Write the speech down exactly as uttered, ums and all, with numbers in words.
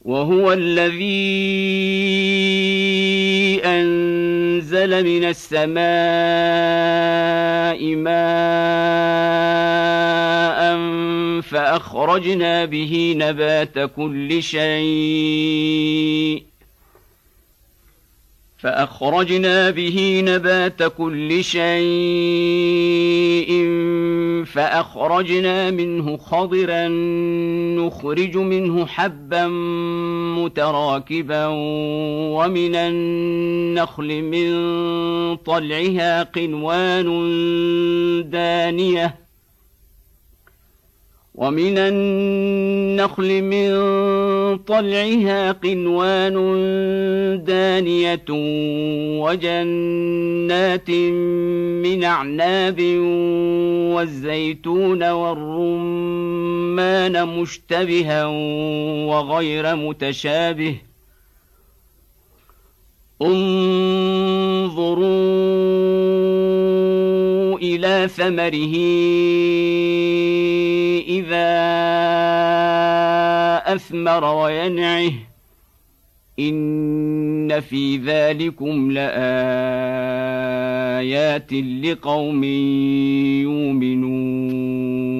وهو الذي أنزل من السماء ماء فأخرجنا به نبات كل شيء فأخرجنا به نبات كل شيء فأخرجنا منه خضرا نخرج منه حبا متراكبا ومن النخل من طلعها قنوان دانية ومن النخل من طلعها قنوان دانية وجنات من أعناب والزيتون والرمان مشتبها وغير متشابه انظروا إلى ثمره إذا أثمر وينعه إن في ذلكم لآيات لقوم يؤمنون